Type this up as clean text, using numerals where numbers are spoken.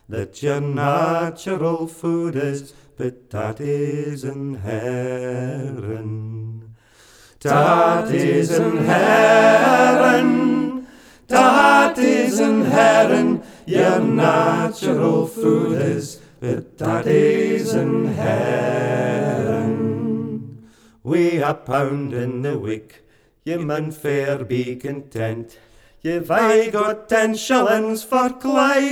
that your natural food is potatoes and herring. Tatties and herring, tatties and herring, your natural food is potatoes and herring. We £1 in the week, ye mun fair be content. You've aye got 10 shillings for Clyde.